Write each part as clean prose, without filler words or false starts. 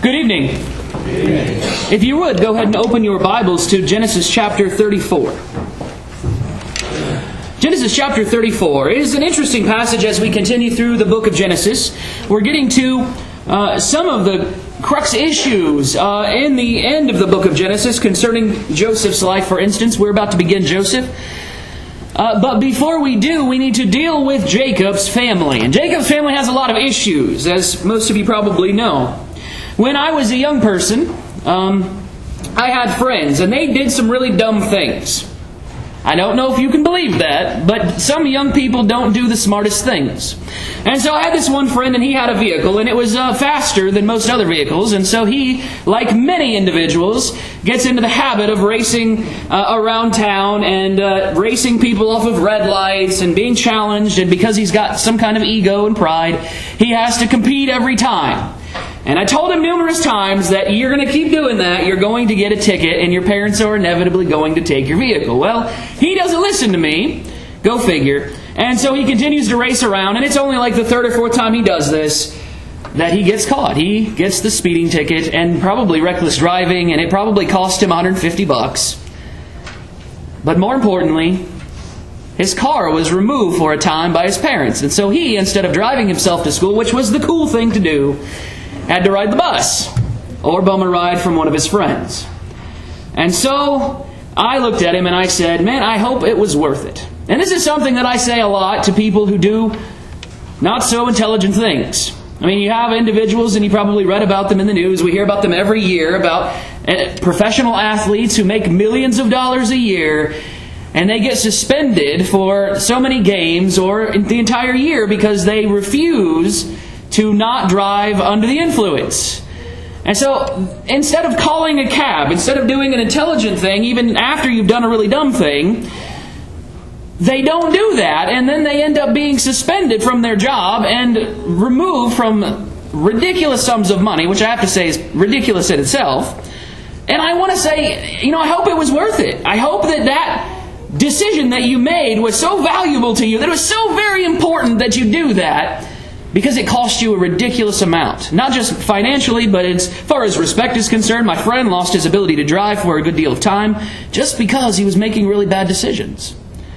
Good evening. If you would, go ahead and open your Bibles to Genesis chapter 34. Genesis chapter 34 is an interesting passage as we continue through the book of Genesis. We're getting to some of the crux issues in the end of the book of Genesis concerning Joseph's life, for instance. We're about to begin Joseph. But before we do, we need to deal with Jacob's family. And Jacob's family has a lot of issues, as most of you probably know. When I was a young person, I had friends, and they did some really dumb things. I don't know if you can believe that, but some young people don't do the smartest things. And so I had this one friend, and he had a vehicle, and it was faster than most other vehicles. And so he, like many individuals, gets into the habit of racing around town and racing people off of red lights and being challenged. And because he's got some kind of ego and pride, he has to compete every time. And I told him numerous times that you're going to keep doing that, you're going to get a ticket, and your parents are inevitably going to take your vehicle. Well, he doesn't listen to me. Go figure. And so he continues to race around, and it's only like the third or fourth time he does this that he gets caught. He gets the speeding ticket and probably reckless driving, and it probably cost him $150. But more importantly, his car was removed for a time by his parents. And so he, instead of driving himself to school, which was the cool thing to do, had to ride the bus or bum a ride from one of his friends. And so I looked at him and I said, man, I hope it was worth it. And this is something that I say a lot to people who do not so intelligent things. I mean, you have individuals, and you probably read about them in the news. We hear about them every year, about professional athletes who make millions of dollars a year, and they get suspended for so many games or the entire year because they refuse to not drive under the influence. And so, instead of calling a cab, instead of doing an intelligent thing, even after you've done a really dumb thing, they don't do that, and then they end up being suspended from their job and removed from ridiculous sums of money, which I have to say is ridiculous in itself. And I want to say, I hope it was worth it. I hope that decision that you made was so valuable to you, that it was so very important that you do that, because it cost you a ridiculous amount. Not just financially, but as far as respect is concerned. My friend lost his ability to drive for a good deal of time just because he was making really bad decisions.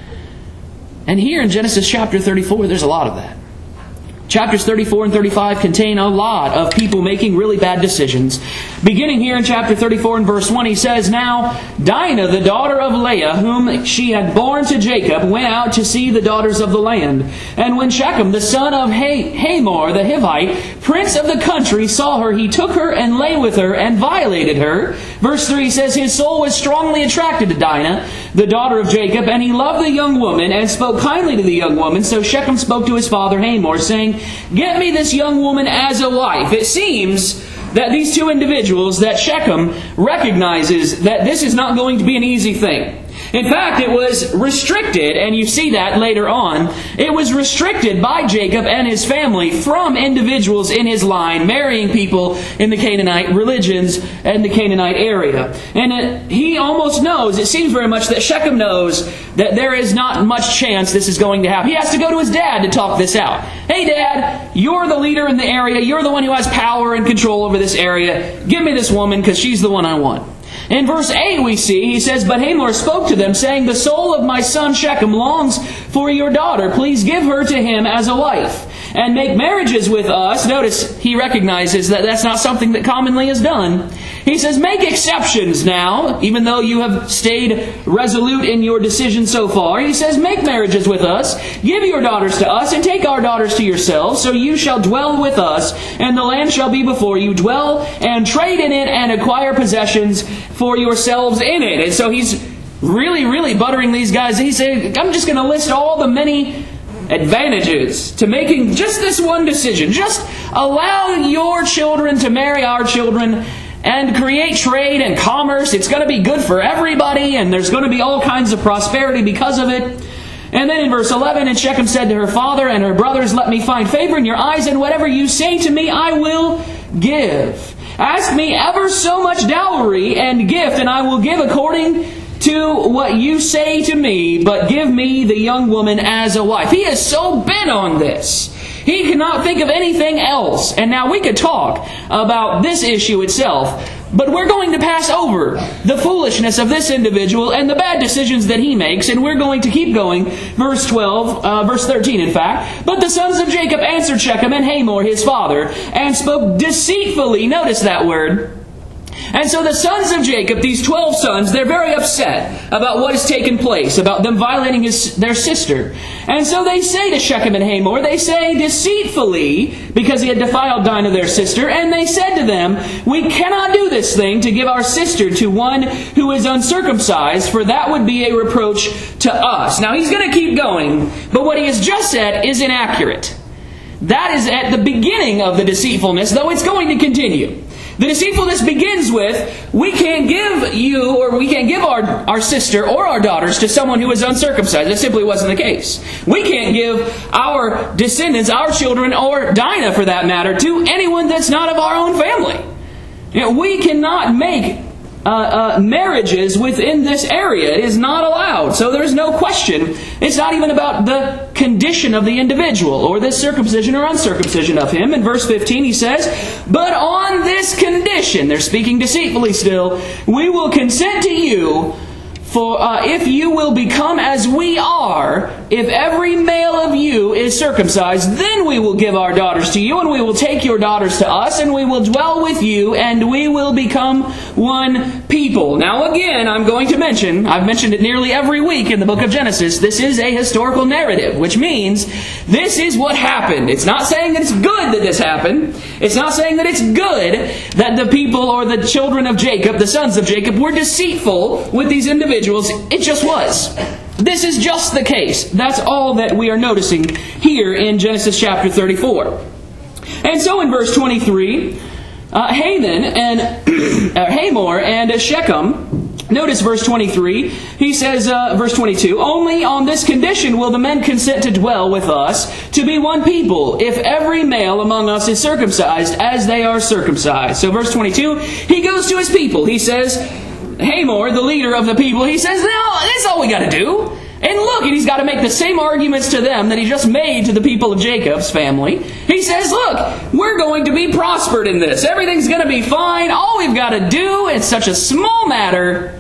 And here in Genesis chapter 34, there's a lot of that. Chapters 34 and 35 contain a lot of people making really bad decisions. Beginning here in chapter 34 and verse 1, he says, Now Dinah, the daughter of Leah, whom she had borne to Jacob, went out to see the daughters of the land. And when Shechem, the son of Hamor the Hivite, prince of the country, saw her, he took her and lay with her and violated her. Verse 3 says, His soul was strongly attracted to Dinah, the daughter of Jacob, and he loved the young woman and spoke kindly to the young woman. So Shechem spoke to his father Hamor, saying, Get me this young woman as a wife. It seems that these two individuals, that Shechem recognizes that this is not going to be an easy thing. In fact, it was restricted, and you see that later on. It was restricted by Jacob and his family from individuals in his line marrying people in the Canaanite religions and the Canaanite area. And he almost knows, it seems very much that Shechem knows that there is not much chance this is going to happen. He has to go to his dad to talk this out. Hey Dad, you're the leader in the area. You're the one who has power and control over this area. Give me this woman because she's the one I want. In verse 8 we see, he says, But Hamor spoke to them, saying, The soul of my son Shechem longs for your daughter. Please give her to him as a wife, and make marriages with us. Notice, he recognizes that that's not something that commonly is done. He says, Make exceptions now, even though you have stayed resolute in your decision so far. He says, Make marriages with us, give your daughters to us, and take our daughters to yourselves, so you shall dwell with us, and the land shall be before you. Dwell and trade in it, and acquire possessions for yourselves in it. And so he's really, really buttering these guys. He said, I'm just going to list all the many advantages to making just this one decision. Just allow your children to marry our children and create trade and commerce. It's going to be good for everybody, and there's going to be all kinds of prosperity because of it. And then in verse 11, And Shechem said to her father and her brothers, Let me find favor in your eyes, and whatever you say to me I will give. Ask me ever so much dowry and gift, and I will give according to what you say to me, but give me the young woman as a wife. He is so bent on this. He could not think of anything else. And now we could talk about this issue itself, but we're going to pass over the foolishness of this individual and the bad decisions that he makes, and we're going to keep going. Verse 13 in fact. But the sons of Jacob answered Shechem and Hamor his father, and spoke deceitfully. Notice that word. And so the sons of Jacob, these 12 sons, they're very upset about what has taken place, about them violating their sister. And so they say to Shechem and Hamor, they say deceitfully, because he had defiled Dinah their sister, and they said to them, we cannot do this thing to give our sister to one who is uncircumcised, for that would be a reproach to us. Now he's going to keep going, but what he has just said is inaccurate. That is at the beginning of the deceitfulness, though it's going to continue. The deceitfulness begins with, we can't give you, or we can't give our sister or our daughters to someone who is uncircumcised. That simply wasn't the case. We can't give our descendants, our children, or Dinah for that matter, to anyone that's not of our own family. You know, we cannot make marriages within this area. It is not allowed. So there's no question. It's not even about the condition of the individual or the circumcision or uncircumcision of him. In verse 15 he says, but on this condition, they're speaking deceitfully still, we will consent to you, for if you will become as we are, if every male of you is circumcised, then we will give our daughters to you, and we will take your daughters to us, and we will dwell with you, and we will become one people. Now again, I'm going to mention, I've mentioned it nearly every week in the book of Genesis, this is a historical narrative, which means this is what happened. It's not saying that it's good that this happened. It's not saying that it's good that the people or the children of Jacob, the sons of Jacob, were deceitful with these individuals. It just was. This is just the case. That's all that we are noticing here in Genesis chapter 34. And so in verse 23, Hamor and Shechem, notice verse 23, he says, verse 22, only on this condition will the men consent to dwell with us, to be one people, if every male among us is circumcised as they are circumcised. So verse 22, he goes to his people. He says, Hamor, the leader of the people, he says, no, that's all we got to do. And look, and he's got to make the same arguments to them that he just made to the people of Jacob's family. He says, look, we're going to be prospered in this. Everything's going to be fine. All we've got to do, it's such a small matter.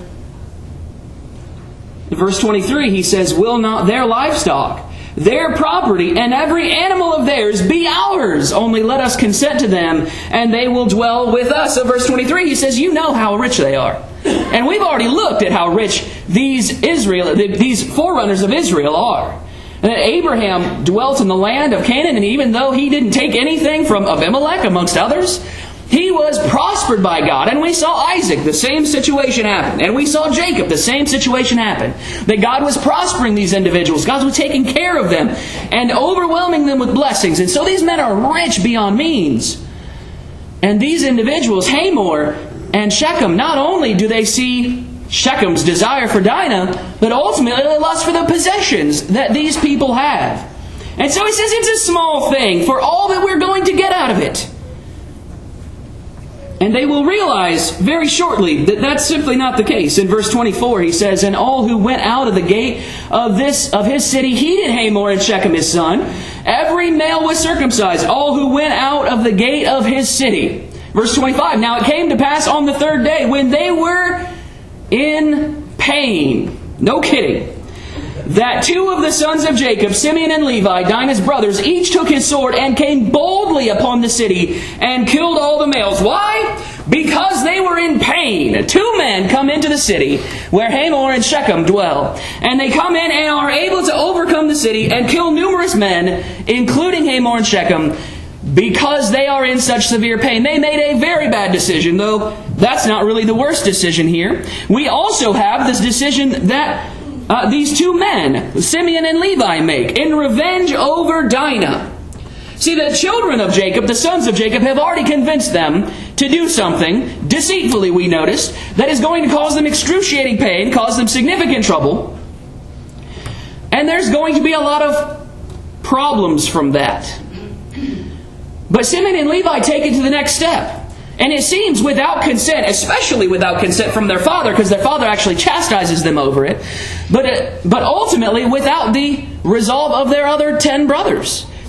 In verse 23, he says, will not their livestock, their property, and every animal of theirs be ours? Only let us consent to them, and they will dwell with us. So verse 23, he says, you know how rich they are. And we've already looked at how rich these forerunners of Israel are. And that Abraham dwelt in the land of Canaan, and even though he didn't take anything from Abimelech, amongst others, he was prospered by God. And we saw Isaac, the same situation happen. And we saw Jacob, the same situation happen. That God was prospering these individuals. God was taking care of them and overwhelming them with blessings. And so these men are rich beyond means. And these individuals, Hamor and Shechem, not only do they see Shechem's desire for Dinah, but ultimately they lust for the possessions that these people have. And so he says it's a small thing for all that we're going to get out of it. And they will realize very shortly that that's simply not the case. In verse 24 he says, and all who went out of the gate of his city heeded Hamor and Shechem his son. Every male was circumcised, all who went out of the gate of his city. Verse 25, now it came to pass on the third day when they were in pain, no kidding, that two of the sons of Jacob, Simeon and Levi, Dinah's brothers, each took his sword and came boldly upon the city and killed all the males. Why? Because they were in pain. Two men come into the city where Hamor and Shechem dwell. And they come in and are able to overcome the city and kill numerous men, including Hamor and Shechem, because they are in such severe pain. They made a very bad decision, though that's not really the worst decision here. We also have this decision that these two men, Simeon and Levi, make in revenge over Dinah. See, the children of Jacob, the sons of Jacob, have already convinced them to do something, deceitfully we noticed, that is going to cause them excruciating pain, cause them significant trouble. And there's going to be a lot of problems from that. But Simeon and Levi take it to the next step. And it seems without consent, especially without consent from their father, because their father actually chastises them over it, but ultimately without the resolve of their other 10 brothers.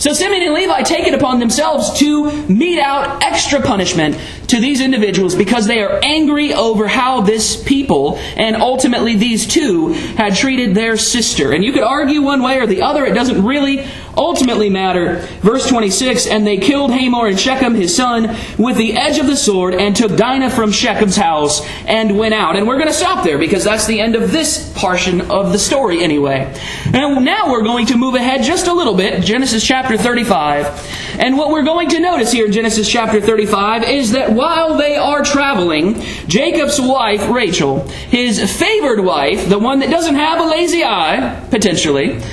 So Simeon and Levi take it upon themselves to mete out extra punishment to these individuals because they are angry over how this people, and ultimately these two, had treated their sister. And you could argue one way or the other. It doesn't really ultimately matter. Verse 26, and they killed Hamor and Shechem, his son, with the edge of the sword, and took Dinah from Shechem's house, and went out. And we're going to stop there because that's the end of this portion of the story anyway. And now we're going to move ahead just a little bit, Genesis chapter 35. And what we're going to notice here in Genesis chapter 35 is that while they are traveling, Jacob's wife, Rachel, his favored wife, the one that doesn't have a lazy eye, potentially,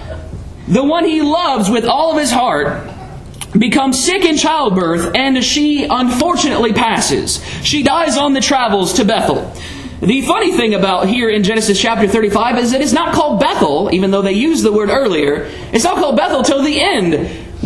the one he loves with all of his heart, becomes sick in childbirth, and she unfortunately passes. She dies on the travels to Bethel. The funny thing about here in Genesis chapter 35 is that it's not called Bethel, even though they used the word earlier. It's not called Bethel till the end,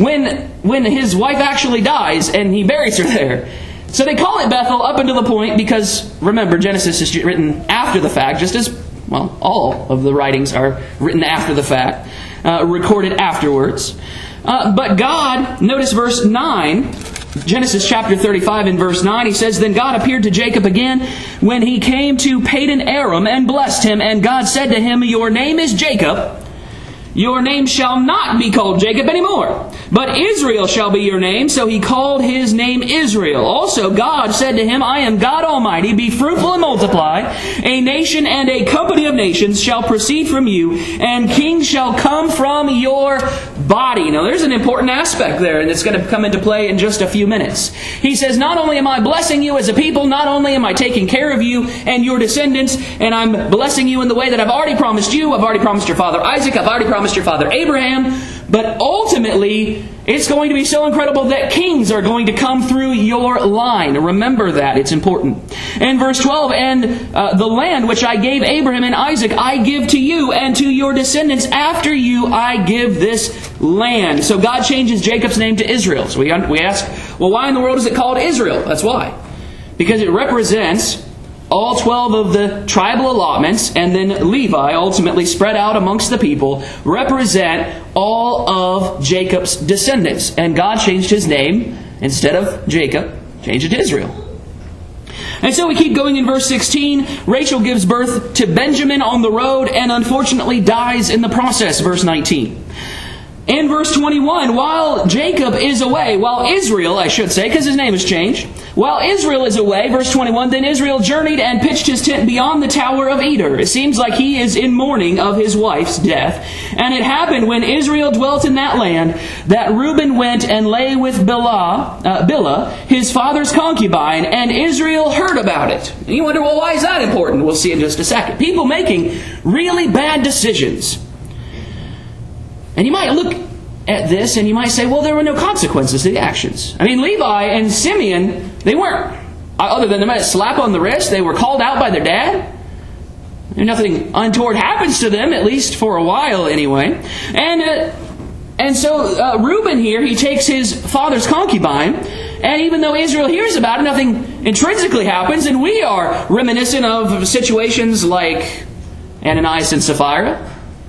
when his wife actually dies and he buries her there. So they call it Bethel up until the point, because remember, Genesis is written after the fact, just as, well, all of the writings are written after the fact, recorded afterwards. But God, notice verse 9, Genesis chapter 35 and verse 9, he says, Then God appeared to Jacob again when he came to Padan Aram and blessed him. And God said to him, Your name is Jacob. Your name shall not be called Jacob anymore, but Israel shall be your name. So he called his name Israel. Also God said to him, I am God Almighty. Be fruitful and multiply. A nation and a company of nations shall proceed from you, and kings shall come from your body. Now there's an important aspect there, and it's going to come into play in just a few minutes. He says, not only am I blessing you as a people, not only am I taking care of you and your descendants, and I'm blessing you in the way that I've already promised you. I've already promised your father Isaac. I've already promised your father Abraham. But ultimately, it's going to be so incredible that kings are going to come through your line. Remember that. It's important. And verse 12, And the land which I gave Abraham and Isaac, I give to you and to your descendants after you, I give this land. So God changes Jacob's name to Israel. So we ask, well, why in the world is it called Israel? That's why. Because it represents all 12 of the tribal allotments, and then Levi, ultimately spread out amongst the people, represent all of Jacob's descendants. And God changed his name, instead of Jacob, changed it to Israel. And so we keep going in verse 16. Rachel gives birth to Benjamin on the road and unfortunately dies in the process, verse 19. In verse 21, while Jacob is away, while Israel, I should say, because his name has changed, while Israel is away, verse 21, then Israel journeyed and pitched his tent beyond the tower of Eder. It seems like he is in mourning of his wife's death. And it happened when Israel dwelt in that land that Reuben went and lay with Bilhah, his father's concubine, and Israel heard about it. And you wonder, well, why is that important? We'll see in just a second. People making really bad decisions. And you might look at this and you might say, well, there were no consequences to the actions. I mean, Levi and Simeon, they weren't. Other than they might slap on the wrist, they were called out by their dad. And nothing untoward happens to them, at least for a while anyway. And so Reuben here, he takes his father's concubine. And even though Israel hears about it, nothing intrinsically happens. And we are reminiscent of situations like Ananias and Sapphira.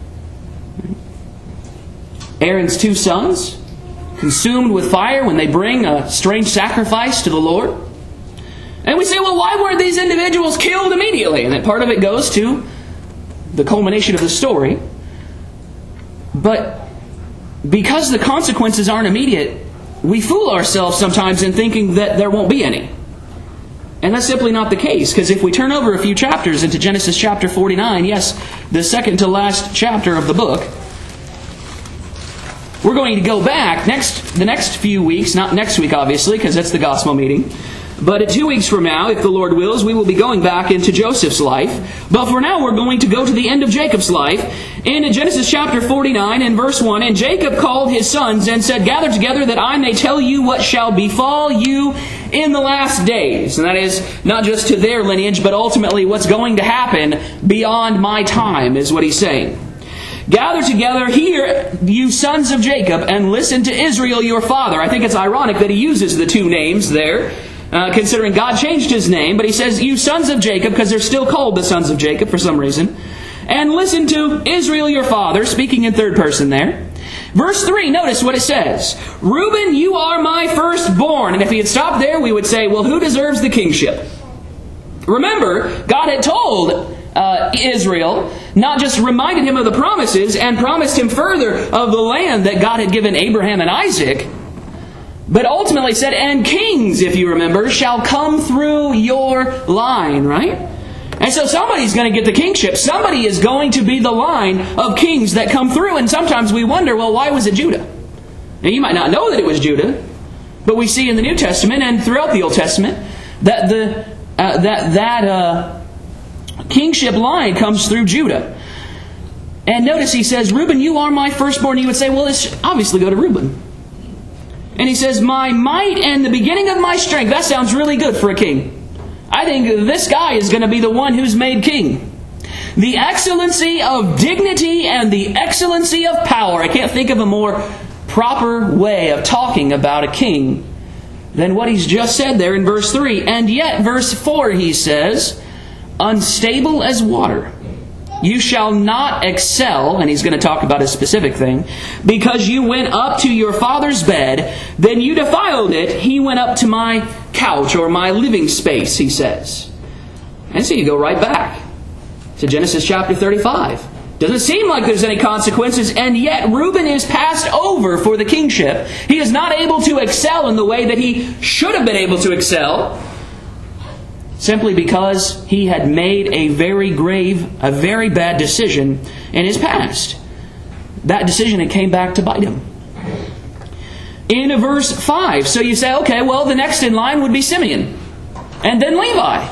Aaron's two sons, consumed with fire when they bring a strange sacrifice to the Lord. And we say, well, why weren't these individuals killed immediately? And that part of it goes to the culmination of the story. But because the consequences aren't immediate, we fool ourselves sometimes in thinking that there won't be any. And that's simply not the case, because if we turn over a few chapters into Genesis chapter 49, yes, the second to last chapter of the book, we're going to go back the next few weeks, not next week obviously, because that's the gospel meeting. But 2 weeks from now, if the Lord wills, we will be going back into Joseph's life. But for now, we're going to go to the end of Jacob's life. In Genesis chapter 49 and verse 1, And Jacob called his sons and said, Gather together that I may tell you what shall befall you in the last days. And that is not just to their lineage, but ultimately what's going to happen beyond my time, is what he's saying. Gather together, hear, you sons of Jacob, and listen to Israel your father. I think it's ironic that he uses the two names there, considering God changed his name. But he says, you sons of Jacob, because they're still called the sons of Jacob for some reason. And listen to Israel your father, speaking in third person there. Verse 3, notice what it says. Reuben, you are my firstborn. And if he had stopped there, we would say, well, who deserves the kingship? Remember, God had told Israel, not just reminded him of the promises and promised him further of the land that God had given Abraham and Isaac, but ultimately said, and kings, if you remember, shall come through your line, right? And so somebody's going to get the kingship. Somebody is going to be the line of kings that come through. And sometimes we wonder, well, why was it Judah? Now, you might not know that it was Judah, but we see in the New Testament and throughout the Old Testament that that kingship line comes through Judah. And notice he says, Reuben, you are my firstborn. You would say, well, let's obviously go to Reuben. And he says, my might and the beginning of my strength. That sounds really good for a king. I think this guy is going to be the one who's made king. The excellency of dignity and the excellency of power. I can't think of a more proper way of talking about a king than what he's just said there in verse 3. And yet, verse 4, he says, unstable as water. You shall not excel, and he's going to talk about a specific thing, because you went up to your father's bed, then you defiled it. He went up to my couch or my living space, he says. And so you go right back to Genesis chapter 35. Doesn't seem like there's any consequences, and yet Reuben is passed over for the kingship. He is not able to excel in the way that he should have been able to excel, simply because he had made a very bad decision in his past. That decision, it came back to bite him. In verse 5, so you say, okay, well, the next in line would be Simeon, and then Levi.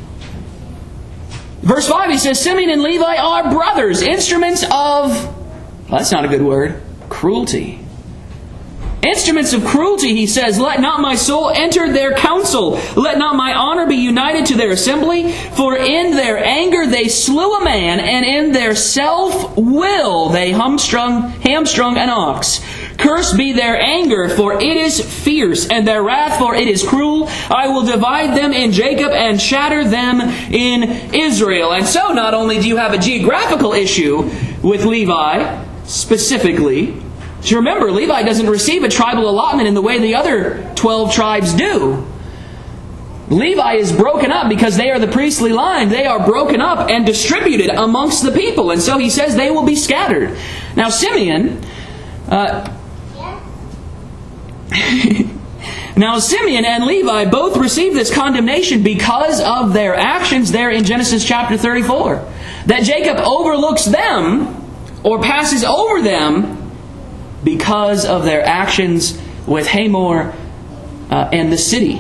Verse 5, he says, Simeon and Levi are brothers, instruments of, well, that's not a good word, cruelty. Instruments of cruelty, he says, let not my soul enter their council. Let not my honor be united to their assembly. For in their anger they slew a man, and in their self-will they hamstrung an ox. Cursed be their anger, for it is fierce, and their wrath, for it is cruel. I will divide them in Jacob and shatter them in Israel. And so not only do you have a geographical issue with Levi, specifically, so remember, Levi doesn't receive a tribal allotment in the way the other 12 tribes do. Levi is broken up because they are the priestly line. They are broken up and distributed amongst the people. And so he says they will be scattered. Now Simeon... Now Simeon and Levi both receive this condemnation because of their actions there in Genesis chapter 34. That Jacob overlooks them or passes over them because of their actions with Hamor and the city.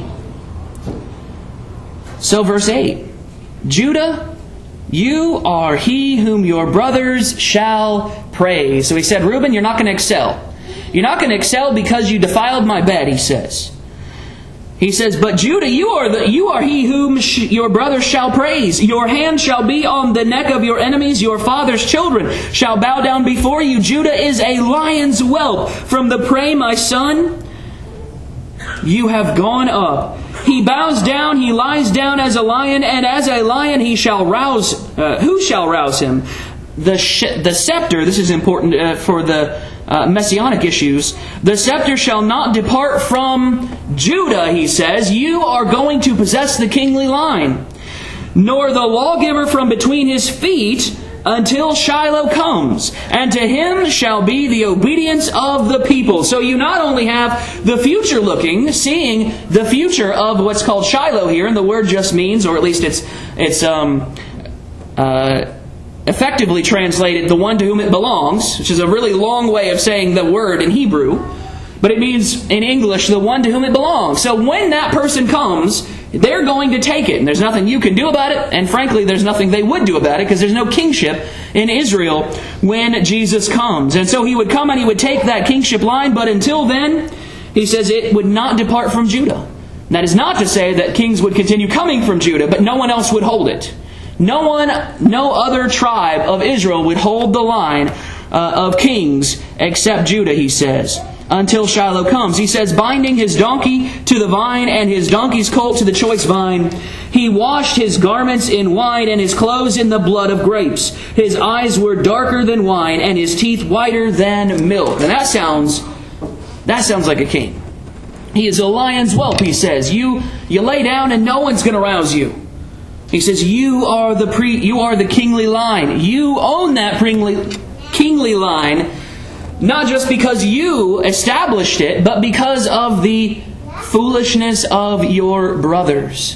So verse 8, Judah, you are he whom your brothers shall praise. So he said, Reuben, you're not going to excel. You're not going to excel because you defiled my bed, he says. He says, but Judah, you are he whom your brothers shall praise. Your hand shall be on the neck of your enemies. Your father's children shall bow down before you. Judah is a lion's whelp. From the prey, my son, you have gone up. He bows down, he lies down as a lion, and as a lion he shall rouse. Who shall rouse him? The scepter, this is important for the messianic issues. The scepter shall not depart from Judah, he says. You are going to possess the kingly line. Nor the lawgiver from between his feet until Shiloh comes. And to him shall be the obedience of the people. So you not only have the future looking, seeing the future of what's called Shiloh here, and the word just means, or at least it's effectively translated, the one to whom it belongs, which is a really long way of saying the word in Hebrew, but it means in English, the one to whom it belongs. So when that person comes, they're going to take it, and there's nothing you can do about it, and frankly, there's nothing they would do about it, because there's no kingship in Israel when Jesus comes. And so he would come and he would take that kingship line, but until then, he says it would not depart from Judah. And that is not to say that kings would continue coming from Judah, but no one else would hold it. No other tribe of Israel would hold the line of kings except Judah, he says. until Shiloh comes. He says, binding his donkey to the vine and his donkey's colt to the choice vine, he washed his garments in wine and his clothes in the blood of grapes. His eyes were darker than wine and his teeth whiter than milk. And that sounds like a king. He is a lion's whelp, he says. You lay down and no one's going to rouse you. He says, you are the kingly line. You own that kingly line, not just because you established it, but because of the foolishness of your brothers.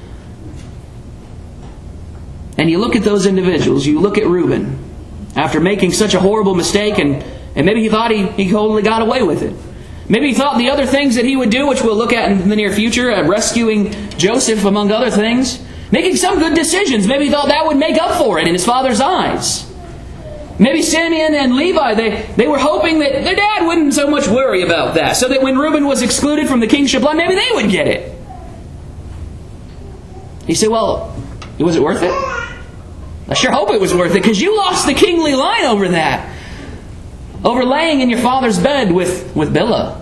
And you look at those individuals, you look at Reuben, after making such a horrible mistake, and maybe he thought he totally got away with it. Maybe he thought the other things that he would do, which we'll look at in the near future, rescuing Joseph among other things, making some good decisions. Maybe he thought that would make up for it in his father's eyes. Maybe Simeon and Levi, they were hoping that their dad wouldn't so much worry about that, so that when Reuben was excluded from the kingship line, maybe they would get it. He said, well, was it worth it? I sure hope it was worth it, because you lost the kingly line over that. Over laying in your father's bed with Bilhah.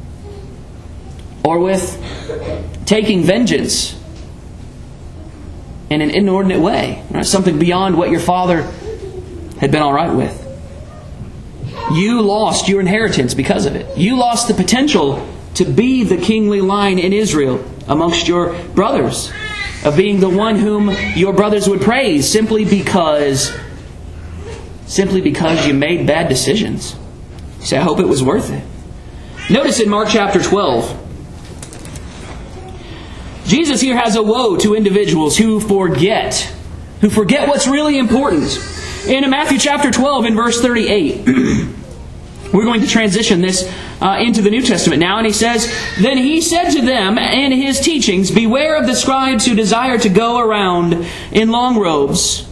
Or with taking vengeance in an inordinate way. Something beyond what your father had been all right with. You lost your inheritance because of it. You lost the potential to be the kingly line in Israel amongst your brothers. Of being the one whom your brothers would praise simply because you made bad decisions. You say, I hope it was worth it. Notice in Mark chapter 12, Jesus here has a woe to individuals who forget what's really important. In Matthew chapter 12, in verse 38, we're going to transition this into the New Testament now. And he says, then he said to them in his teachings, beware of the scribes who desire to go around in long robes.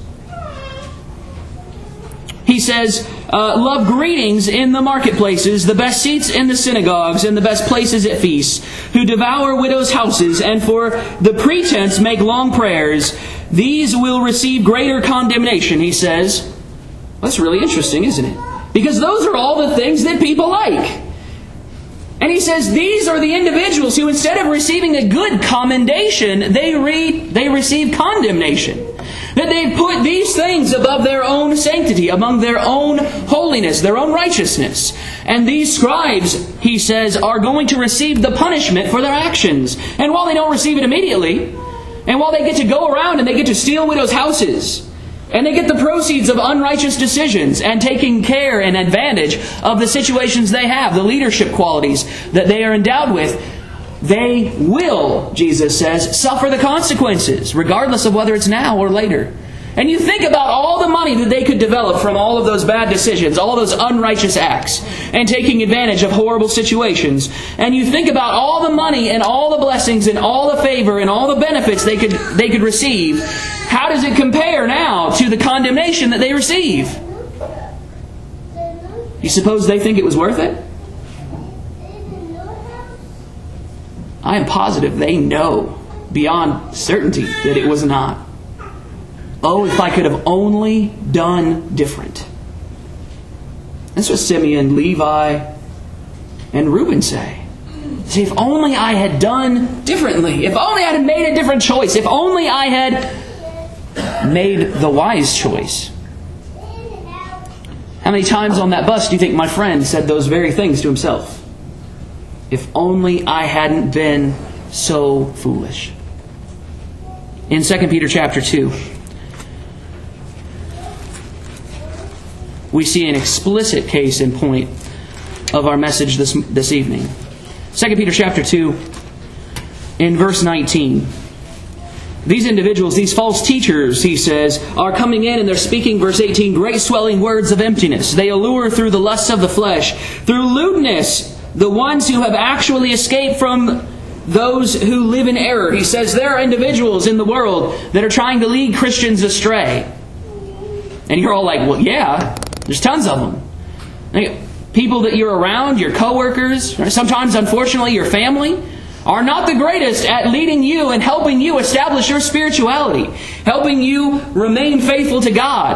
He says, love greetings in the marketplaces, the best seats in the synagogues, and the best places at feasts, who devour widows' houses, and for the pretense make long prayers. These will receive greater condemnation, he says. Well, that's really interesting, isn't it? Because those are all the things that people like. And he says these are the individuals who, instead of receiving a good commendation, they receive condemnation. That they put these things above their own sanctity, among their own holiness, their own righteousness. And these scribes, he says, are going to receive the punishment for their actions. And while they don't receive it immediately, and while they get to go around and they get to steal widows' houses, and they get the proceeds of unrighteous decisions and taking care and advantage of the situations they have, the leadership qualities that they are endowed with, they will, Jesus says, suffer the consequences, regardless of whether it's now or later. And you think about all the money that they could develop from all of those bad decisions, all those unrighteous acts, and taking advantage of horrible situations. And you think about all the money and all the blessings and all the favor and all the benefits they could receive. How does it compare now to the condemnation that they receive? You suppose they think it was worth it? I am positive they know beyond certainty that it was not. Oh, if I could have only done different. That's what Simeon, Levi, and Reuben say. See, if only I had done differently. If only I had made a different choice. If only I had made the wise choice. How many times on that bus do you think my friend said those very things to himself? If only I hadn't been so foolish. In 2 Peter chapter 2, we see an explicit case in point of our message this evening. 2 Peter chapter 2, in verse 19. These individuals, these false teachers, he says, are coming in and they're speaking, verse 18, great swelling words of emptiness. They allure through the lusts of the flesh, through lewdness, the ones who have actually escaped from those who live in error. He says there are individuals in the world that are trying to lead Christians astray. And you're all like, well, yeah, there's tons of them. People that you're around, your coworkers, or sometimes, unfortunately, your family, are not the greatest at leading you and helping you establish your spirituality, helping you remain faithful to God.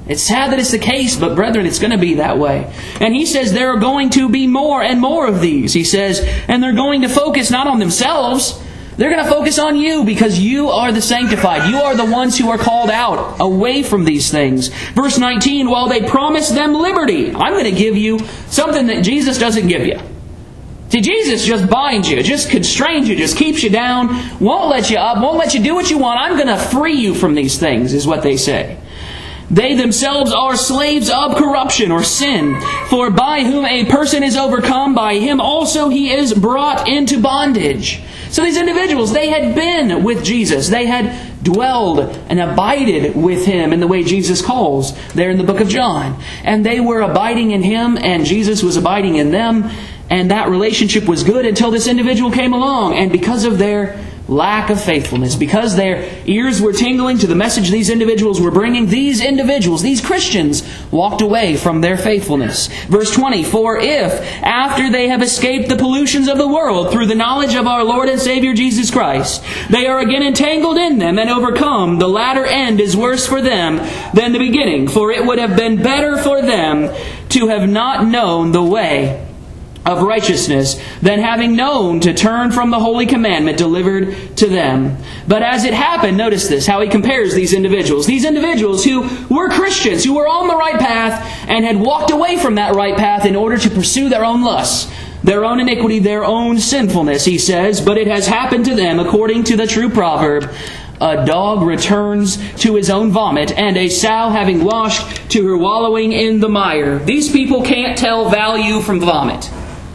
It's sad that it's the case, but brethren, it's going to be that way. And he says there are going to be more and more of these. He says, and they're going to focus not on themselves. They're going to focus on you because you are the sanctified. You are the ones who are called out away from these things. Verse 19, while they promise them liberty, I'm going to give you something that Jesus doesn't give you. See, Jesus just binds you, just constrains you, just keeps you down, won't let you up, won't let you do what you want. I'm going to free you from these things, is what they say. They themselves are slaves of corruption or sin, for by whom a person is overcome, by him also he is brought into bondage. So these individuals, they had been with Jesus. They had dwelled and abided with Him in the way Jesus calls there in the book of John. And they were abiding in Him, and Jesus was abiding in them. And that relationship was good until this individual came along. And because of their lack of faithfulness, because their ears were tingling to the message these individuals were bringing, these individuals, these Christians, walked away from their faithfulness. Verse 20, for if, after they have escaped the pollutions of the world through the knowledge of our Lord and Savior Jesus Christ, they are again entangled in them and overcome, the latter end is worse for them than the beginning. For it would have been better for them to have not known the way of righteousness than having known to turn from the holy commandment delivered to them. But as it happened, notice this, how he compares these individuals. These individuals who were Christians, who were on the right path and had walked away from that right path in order to pursue their own lusts, their own iniquity, their own sinfulness, he says. But it has happened to them according to the true proverb, a dog returns to his own vomit, and a sow having washed to her wallowing in the mire. These people can't tell value from vomit.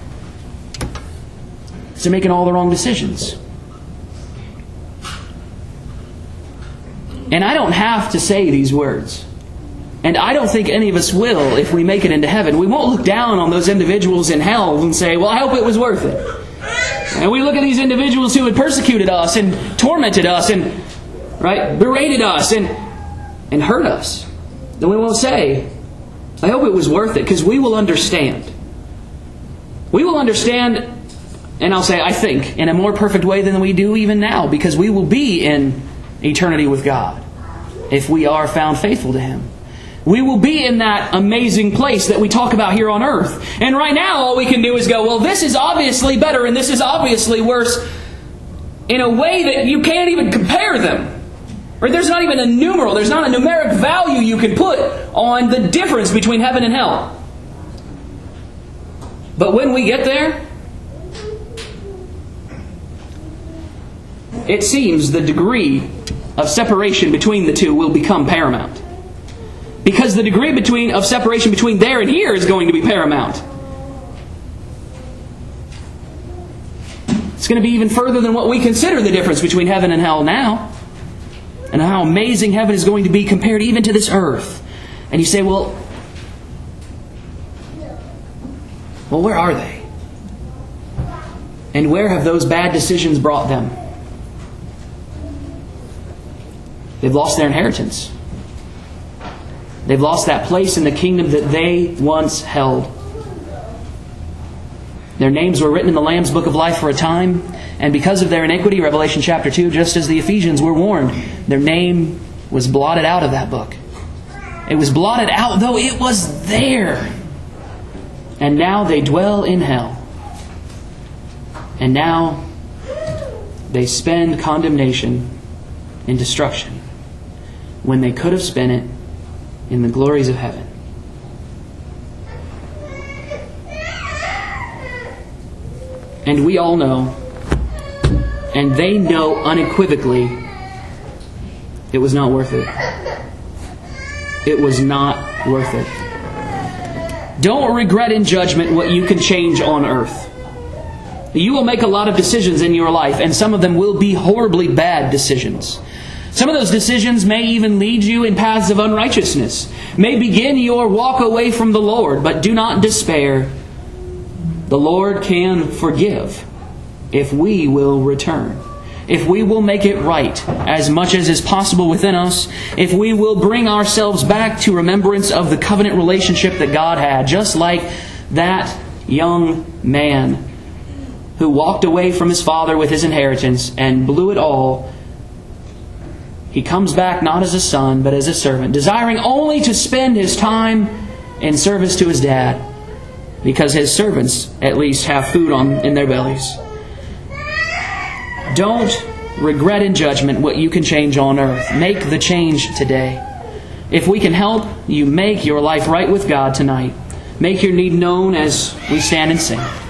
They're making all the wrong decisions. And I don't have to say these words. And I don't think any of us will if we make it into heaven. We won't look down on those individuals in hell and say, well, I hope it was worth it. And we look at these individuals who had persecuted us and tormented us and berated us and hurt us. Then we won't say, I hope it was worth it, because we will understand. We will understand. And I'll say, I think, in a more perfect way than we do even now, because we will be in eternity with God if we are found faithful to Him. We will be in that amazing place that we talk about here on earth. And right now, all we can do is go, well, this is obviously better and this is obviously worse, in a way that you can't even compare them. Right? There's not even a numeral, there's not a numeric value you can put on the difference between heaven and hell. But when we get there, it seems the degree of separation between the two will become paramount. Because the degree of separation between there and here is going to be paramount. It's going to be even further than what we consider the difference between heaven and hell now. And how amazing heaven is going to be compared even to this earth. And you say, well, where are they? And where have those bad decisions brought them? They've lost their inheritance. They've lost that place in the kingdom that they once held. Their names were written in the Lamb's Book of Life for a time, and because of their iniquity, Revelation chapter 2, just as the Ephesians were warned, their name was blotted out of that book. It was blotted out, though it was there. And now they dwell in hell. And now they spend condemnation in destruction, when they could have spent it in the glories of heaven. And we all know, and they know unequivocally, it was not worth it. It was not worth it. Don't regret in judgment what you can change on earth. You will make a lot of decisions in your life, and some of them will be horribly bad decisions. Some of those decisions may even lead you in paths of unrighteousness, may begin your walk away from the Lord, but do not despair. The Lord can forgive if we will return. If we will make it right as much as is possible within us, if we will bring ourselves back to remembrance of the covenant relationship that God had, just like that young man who walked away from his father with his inheritance and blew it all He comes back not as a son, but as a servant, desiring only to spend his time in service to his dad, because his servants at least have food in their bellies. Don't regret in judgment what you can change on earth. Make the change today. If we can help you make your life right with God tonight, make your need known as we stand and sing.